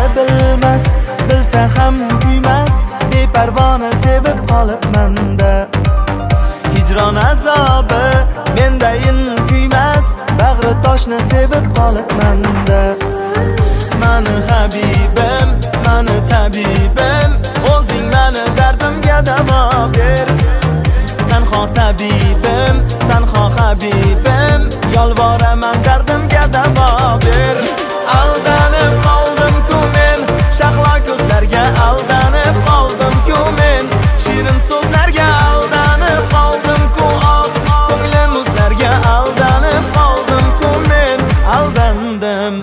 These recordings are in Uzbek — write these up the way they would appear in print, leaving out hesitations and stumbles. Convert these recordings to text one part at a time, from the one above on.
qadrini bilmas, bilsa ham kuymas, beparvona sevib qolibman-da. Hijron azobi mendayin kuymas, bag'ri toshni sevib qolibman-da. Mani habibim, mani tabibim, o'zing mani dardimga davo ber. Tanho tabibim, tanho habibim, yolvoraman dardimga davo ber. Aldanib qoldim-ku men, shahlo ko'zlarga aldanib qoldim-ku men, shirin so'zlarga aldanib qoldim-ku, ko'nglim o'zlarga aldanib qoldim-ku men, aldandim.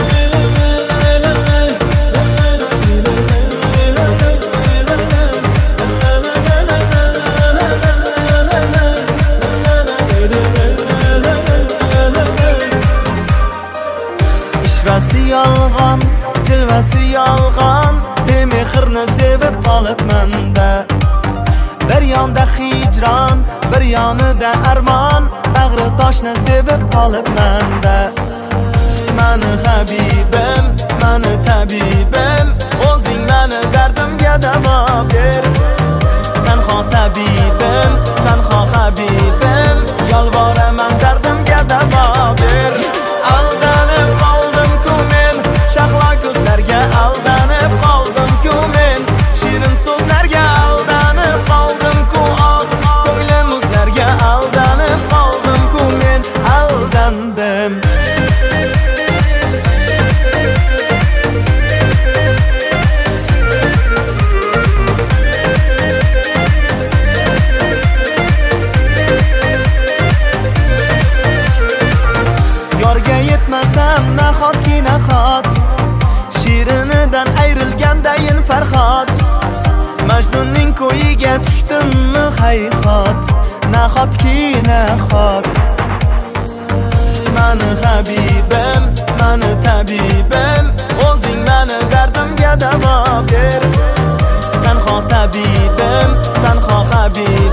Ishvasi yolg'on, jilvasi yolg'on, bemehrni sevib qolibman-da. Bir yonda hijron, bir yonida armon, bag'ri toshni sevib qolibman-da. Mani habibim, mani tabibim, o'zing mani dardimga davo ber. Tanho tabibim, tanho habibim, yolvoraman dardimga davo ber. Aldanib qoldim-ku men, shahlo ko'zlarga aldanib qoldim-ku men, shirin so'zlarga aldanib qoldim-ku, ko'nglim o'zlarga aldanib qoldim-ku men, aldandim. Yorga yetmasam nahotki nahot, shirinidan ayrilgandayin farhot. Majnunning ko'yiga tushdimmi hayhot, nahotki nahot. Mani habibim, mani tabibim, o'zing mani dardimga davo ber. Tanho tabibim, tanho habibim,